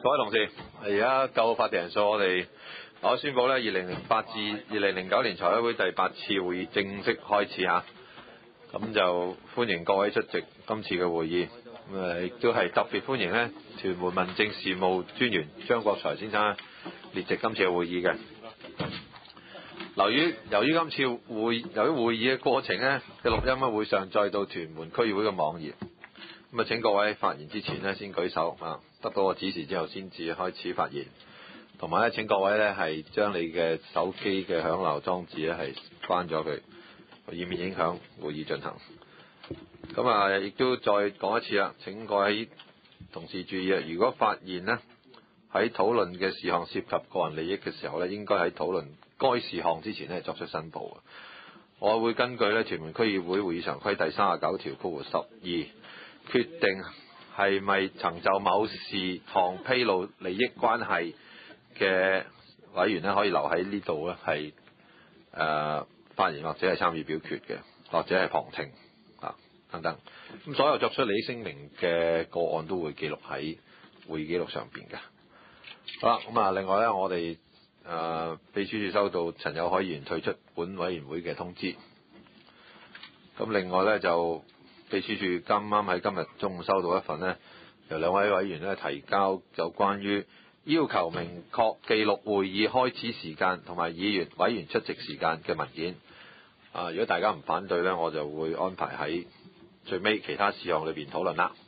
各位同事，而家夠法定人數，我宣布咧，2008至2009年財委會第8次會議正式開始嚇。咁就歡迎各位出席今次嘅會議。亦都係特別歡迎咧，屯門民政事務專員張國財先生列席今次嘅會議嘅。由於今次會議嘅過程咧嘅錄音會上載到屯門區議會嘅網頁。咁請各位發言之前咧先舉手啊，得到我指示之後先至開始發言。同埋咧，請各位咧係將你嘅手機嘅響鬧裝置咧係關咗佢，以免影響會議進行。咁啊，亦都再講一次啦，請各位同事注意啊！如果發現呢喺討論嘅事項涉及個人利益嘅時候咧，應該喺討論該事項之前咧作出申報。我會根據咧屯門區議會會議常規第39條12決定係咪曾就某事項披露利益關係嘅委員咧，可以留喺呢度咧係發言或者係參與表決嘅，或者係旁聽等等。咁所有作出利益聲明嘅個案都會記錄喺會議記錄上邊嘅。好啦，咁啊，另外咧，我哋秘書處收到陳友凱議員退出本委員會嘅通知。咁另外咧，就秘書處啱啱喺今日中午收到一份呢，由兩位委員咧提交有關於要求明確記錄會議開始時間同埋議員委員出席時間嘅文件。如果大家唔反對呢，我就會安排喺最尾其他事項裏邊討論啦。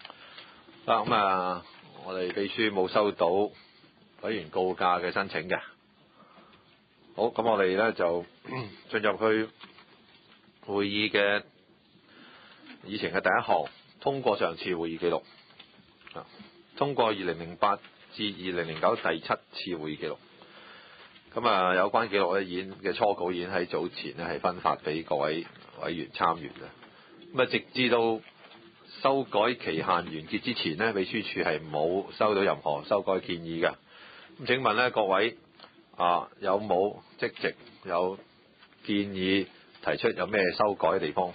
咁我哋秘書冇收到委員告假嘅申請嘅。好，咁我哋呢就進入去會議嘅議程嘅第一項，通過上次會議記錄。通過2008至2009第7次會議記錄。咁有關記錄咧嘅初稿已經喺早前咧係分發俾各位委員參閱嘅。咁直至到修改期限完結之前呢，秘書處係冇收到任何修改建議嘅。咁請問呢，各位有冇即席有建議提出有咩修改嘅地方？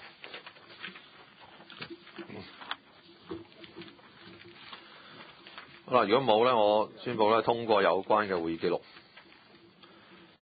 好啦，如果冇呢，我宣布咧通過有關嘅會議記錄。